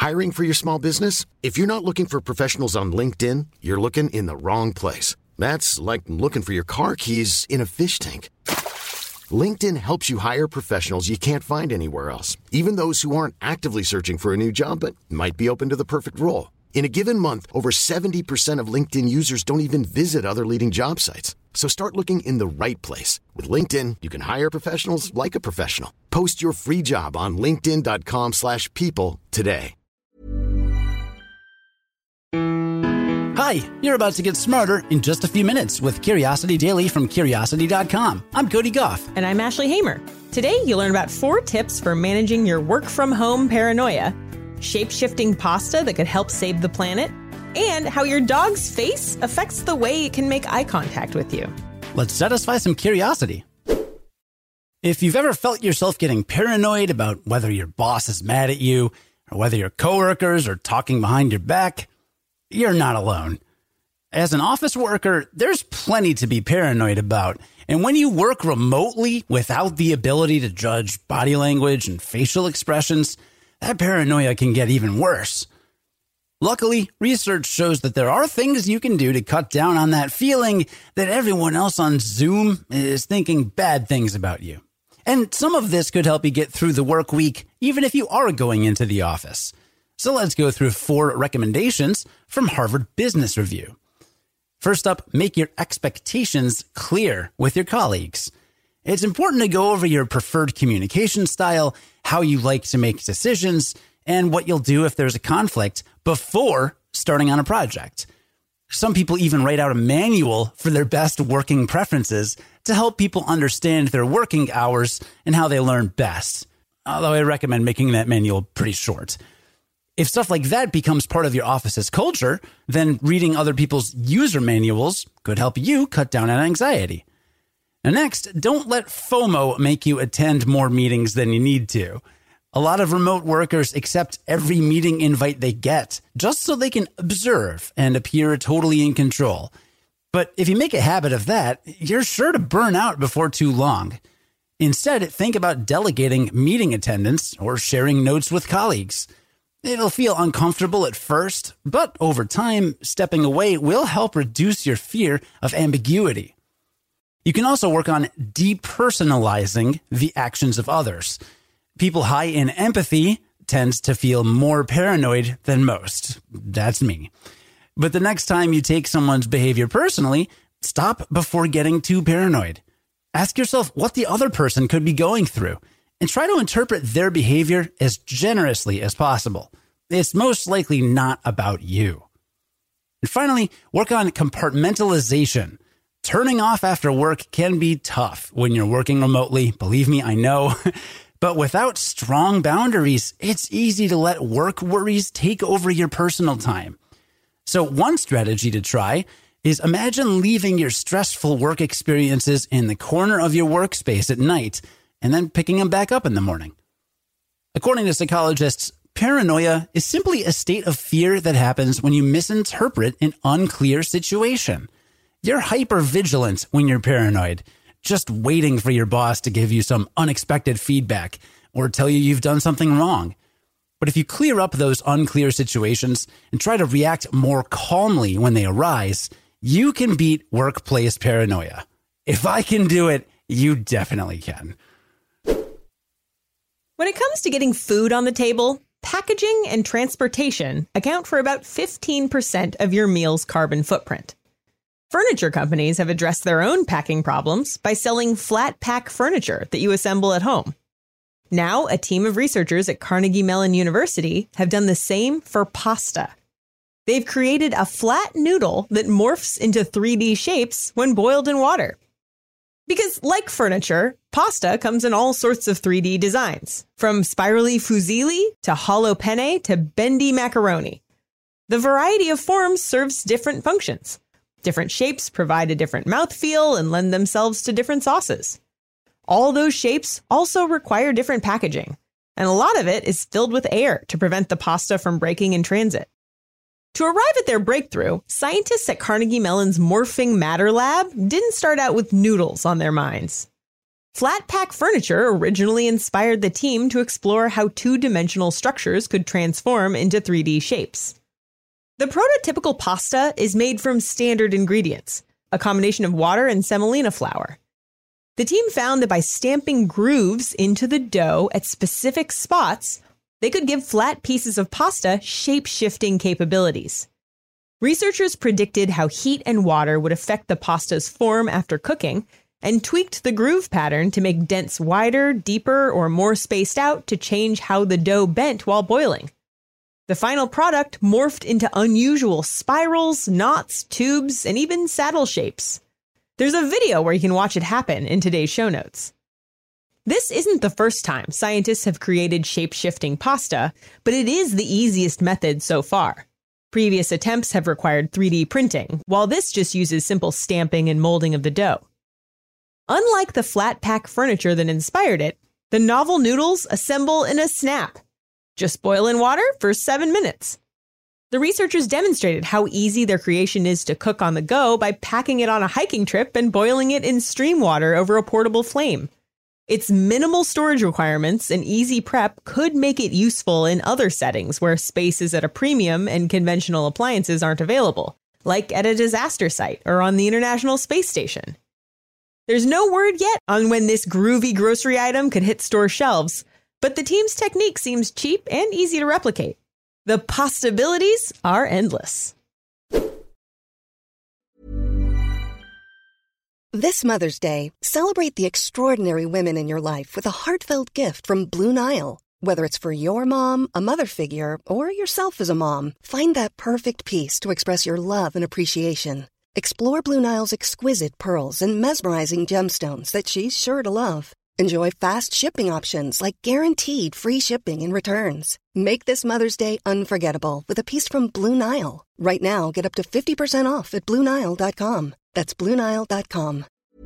Hiring for your small business? If you're not looking for professionals on LinkedIn, you're looking in the wrong place. That's like looking for your car keys in a fish tank. LinkedIn helps you hire professionals you can't find anywhere else, even those who aren't actively searching for a new job but might be open to the perfect role. In a given month, over 70% of LinkedIn users don't even visit other leading job sites. So start looking in the right place. With LinkedIn, you can hire professionals like a professional. Post your free job on linkedin.com/people today. Hi, you're about to get smarter in just a few minutes with Curiosity Daily from Curiosity.com. I'm Cody Goff. And I'm Ashley Hamer. Today, you'll learn about 4 tips for managing your work-from-home paranoia, shape-shifting pasta that could help save the planet, and how your dog's face affects the way it can make eye contact with you. Let's satisfy some curiosity. If you've ever felt yourself getting paranoid about whether your boss is mad at you or whether your coworkers are talking behind your back, you're not alone. As an office worker, there's plenty to be paranoid about. And when you work remotely without the ability to judge body language and facial expressions, that paranoia can get even worse. Luckily, research shows that there are things you can do to cut down on that feeling that everyone else on Zoom is thinking bad things about you. And some of this could help you get through the work week, even if you are going into the office. So let's go through 4 recommendations from Harvard Business Review. First up, make your expectations clear with your colleagues. It's important to go over your preferred communication style, how you like to make decisions, and what you'll do if there's a conflict before starting on a project. Some people even write out a manual for their best working preferences to help people understand their working hours and how they learn best. Although I recommend making that manual pretty short. If stuff like that becomes part of your office's culture, then reading other people's user manuals could help you cut down on anxiety. And next, don't let FOMO make you attend more meetings than you need to. A lot of remote workers accept every meeting invite they get just so they can observe and appear totally in control. But if you make a habit of that, you're sure to burn out before too long. Instead, think about delegating meeting attendance or sharing notes with colleagues. It'll feel uncomfortable at first, but over time, stepping away will help reduce your fear of ambiguity. You can also work on depersonalizing the actions of others. People high in empathy tends to feel more paranoid than most. That's me. But the next time you take someone's behavior personally, stop before getting too paranoid. Ask yourself what the other person could be going through and try to interpret their behavior as generously as possible. It's most likely not about you. And finally, work on compartmentalization. Turning off after work can be tough when you're working remotely. Believe me, I know. But without strong boundaries, it's easy to let work worries take over your personal time. So one strategy to try is imagine leaving your stressful work experiences in the corner of your workspace at night and then picking them back up in the morning. According to psychologists, paranoia is simply a state of fear that happens when you misinterpret an unclear situation. You're hyper-vigilant when you're paranoid, just waiting for your boss to give you some unexpected feedback or tell you you've done something wrong. But if you clear up those unclear situations and try to react more calmly when they arise, you can beat workplace paranoia. If I can do it, you definitely can. When it comes to getting food on the table, packaging and transportation account for about 15% of your meal's carbon footprint. Furniture companies have addressed their own packing problems by selling flat pack furniture that you assemble at home. Now, a team of researchers at Carnegie Mellon University have done the same for pasta. They've created a flat noodle that morphs into 3D shapes when boiled in water. Because like furniture, pasta comes in all sorts of 3D designs, from spirally fusilli to hollow penne to bendy macaroni. The variety of forms serves different functions. Different shapes provide a different mouthfeel and lend themselves to different sauces. All those shapes also require different packaging, and a lot of it is filled with air to prevent the pasta from breaking in transit. To arrive at their breakthrough, scientists at Carnegie Mellon's Morphing Matter Lab didn't start out with noodles on their minds. Flat pack furniture originally inspired the team to explore how two-dimensional structures could transform into 3D shapes. The prototypical pasta is made from standard ingredients, a combination of water and semolina flour. The team found that by stamping grooves into the dough at specific spots, they could give flat pieces of pasta shape-shifting capabilities. Researchers predicted how heat and water would affect the pasta's form after cooking, and tweaked the groove pattern to make dents wider, deeper, or more spaced out to change how the dough bent while boiling. The final product morphed into unusual spirals, knots, tubes, and even saddle shapes. There's a video where you can watch it happen in today's show notes. This isn't the first time scientists have created shape-shifting pasta, but it is the easiest method so far. Previous attempts have required 3D printing, while this just uses simple stamping and molding of the dough. Unlike the flat pack furniture that inspired it, the novel noodles assemble in a snap. Just boil in water for 7 minutes. The researchers demonstrated how easy their creation is to cook on the go by packing it on a hiking trip and boiling it in stream water over a portable flame. Its minimal storage requirements and easy prep could make it useful in other settings where space is at a premium and conventional appliances aren't available, like at a disaster site or on the International Space Station. There's no word yet on when this groovy grocery item could hit store shelves, but the team's technique seems cheap and easy to replicate. The possibilities are endless. This Mother's Day, celebrate the extraordinary women in your life with a heartfelt gift from Blue Nile. Whether it's for your mom, a mother figure, or yourself as a mom, find that perfect piece to express your love and appreciation. Explore Blue Nile's exquisite pearls and mesmerizing gemstones that she's sure to love. Enjoy fast shipping options like guaranteed free shipping and returns. Make this Mother's Day unforgettable with a piece from Blue Nile. Right now, get up to 50% off at BlueNile.com. That's BlueNile.com.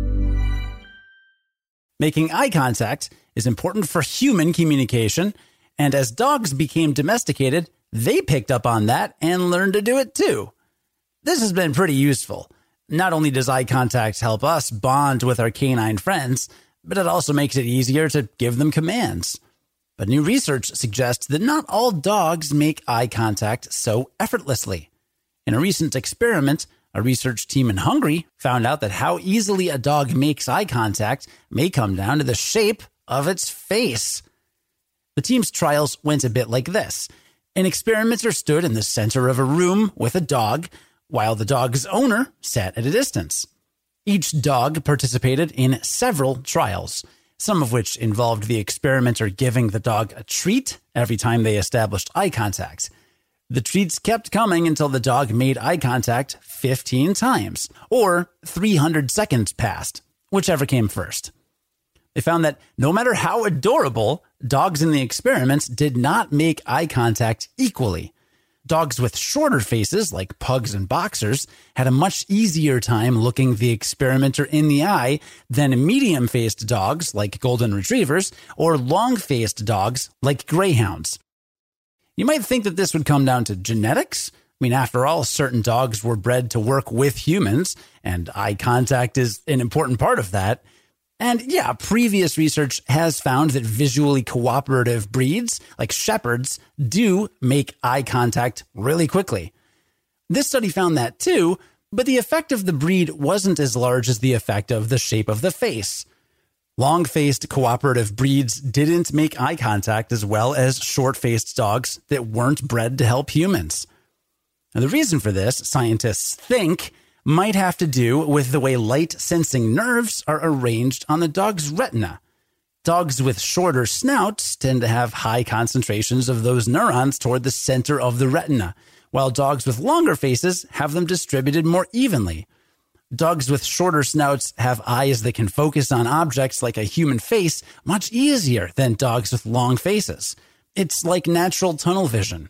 Making eye contact is important for human communication, and as dogs became domesticated, they picked up on that and learned to do it too. This has been pretty useful. Not only does eye contact help us bond with our canine friends, but it also makes it easier to give them commands. But new research suggests that not all dogs make eye contact so effortlessly. In a recent experiment, a research team in Hungary found out that how easily a dog makes eye contact may come down to the shape of its face. The team's trials went a bit like this. An experimenter stood in the center of a room with a dog, while the dog's owner sat at a distance. Each dog participated in several trials, some of which involved the experimenter giving the dog a treat every time they established eye contact. The treats kept coming until the dog made eye contact 15 times, or 300 seconds passed, whichever came first. They found that no matter how adorable, dogs in the experiments did not make eye contact equally. Dogs with shorter faces, like pugs and boxers, had a much easier time looking the experimenter in the eye than medium-faced dogs, like golden retrievers, or long-faced dogs, like greyhounds. You might think that this would come down to genetics. I mean, after all, certain dogs were bred to work with humans, and eye contact is an important part of that. And yeah, previous research has found that visually cooperative breeds, like shepherds, do make eye contact really quickly. This study found that too, but the effect of the breed wasn't as large as the effect of the shape of the face. Long-faced cooperative breeds didn't make eye contact as well as short-faced dogs that weren't bred to help humans. And the reason for this, scientists think, might have to do with the way light-sensing nerves are arranged on the dog's retina. Dogs with shorter snouts tend to have high concentrations of those neurons toward the center of the retina, while dogs with longer faces have them distributed more evenly. Dogs with shorter snouts have eyes that can focus on objects like a human face much easier than dogs with long faces. It's like natural tunnel vision.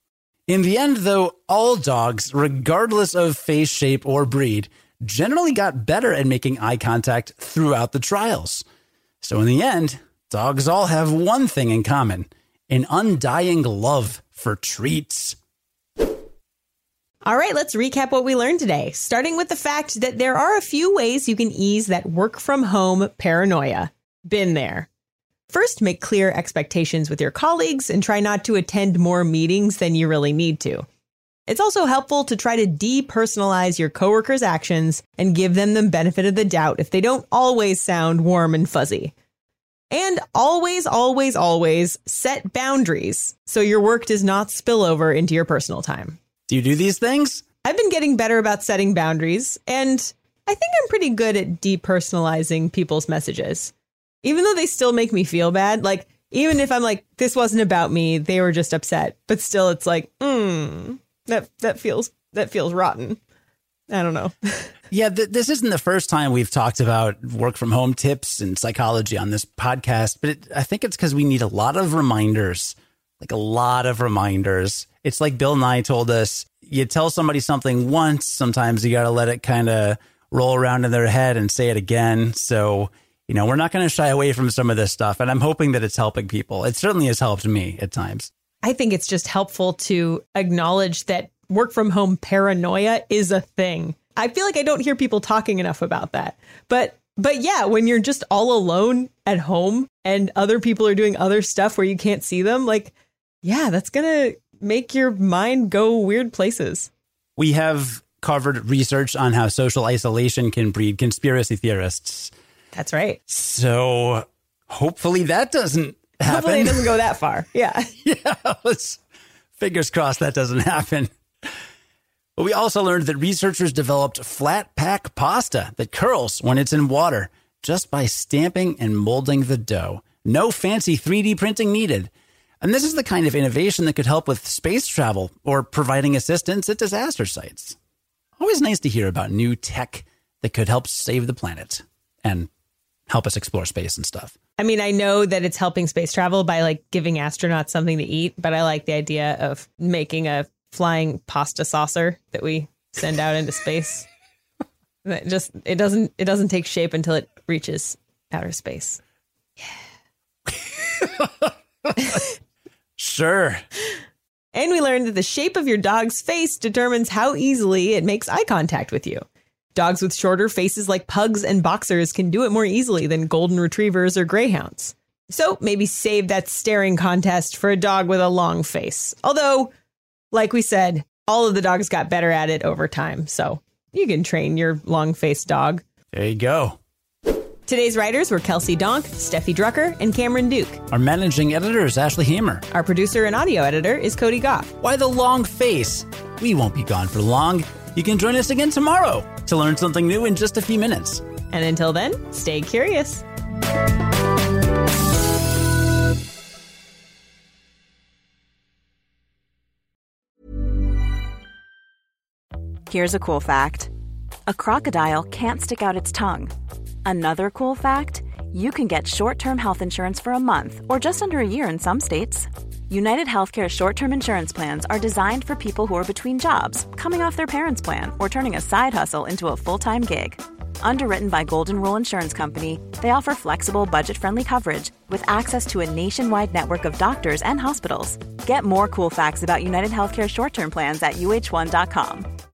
In the end, though, all dogs, regardless of face shape or breed, generally got better at making eye contact throughout the trials. So in the end, dogs all have one thing in common: an undying love for treats. All right, let's recap what we learned today, starting with the fact that there are a few ways you can ease that work from home paranoia. Been there. First, make clear expectations with your colleagues and try not to attend more meetings than you really need to. It's also helpful to try to depersonalize your coworkers' actions and give them the benefit of the doubt if they don't always sound warm and fuzzy. And always, always, always set boundaries so your work does not spill over into your personal time. Do you do these things? I've been getting better about setting boundaries, and I think I'm pretty good at depersonalizing people's messages. Even though they still make me feel bad, like, even if I'm like, this wasn't about me, they were just upset. But still, it's like, that feels rotten. I don't know. Yeah, this isn't the first time we've talked about work from home tips and psychology on this podcast, but I think it's because we need a lot of reminders, like a lot of reminders. It's like Bill Nye told us, you tell somebody something once, sometimes you got to let it kind of roll around in their head and say it again. So, we're not going to shy away from some of this stuff. And I'm hoping that it's helping people. It certainly has helped me at times. I think it's just helpful to acknowledge that work from home paranoia is a thing. I feel like I don't hear people talking enough about that. But yeah, when you're just all alone at home and other people are doing other stuff where you can't see them, like, yeah, that's going to make your mind go weird places. We have covered research on how social isolation can breed conspiracy theorists. That's right. So hopefully that doesn't happen. Hopefully it doesn't go that far. Yeah. Yeah. Let's fingers crossed that doesn't happen. But we also learned that researchers developed flat pack pasta that curls when it's in water just by stamping and molding the dough. No fancy 3D printing needed. And this is the kind of innovation that could help with space travel or providing assistance at disaster sites. Always nice to hear about new tech that could help save the planet and help us explore space and stuff. I mean, I know that it's helping space travel by like giving astronauts something to eat, but I like the idea of making a flying pasta saucer that we send out into space. It doesn't take shape until it reaches outer space. Yeah. Sure. And we learned that the shape of your dog's face determines how easily it makes eye contact with you. Dogs with shorter faces like pugs and boxers can do it more easily than golden retrievers or greyhounds. So maybe save that staring contest for a dog with a long face. Although, like we said, all of the dogs got better at it over time. So you can train your long-faced dog. There you go. Today's writers were Kelsey Donk, Steffi Drucker, and Cameron Duke. Our managing editor is Ashley Hamer. Our producer and audio editor is Cody Goff. Why the long face? We won't be gone for long. You can join us again tomorrow to learn something new in just a few minutes. And until then, stay curious. Here's a cool fact. A crocodile can't stick out its tongue. Another cool fact, you can get short-term health insurance for a month or just under a year in some states. United Healthcare short-term insurance plans are designed for people who are between jobs, coming off their parents' plan, or turning a side hustle into a full-time gig. Underwritten by Golden Rule Insurance Company, they offer flexible, budget-friendly coverage with access to a nationwide network of doctors and hospitals. Get more cool facts about United Healthcare short-term plans at uh1.com.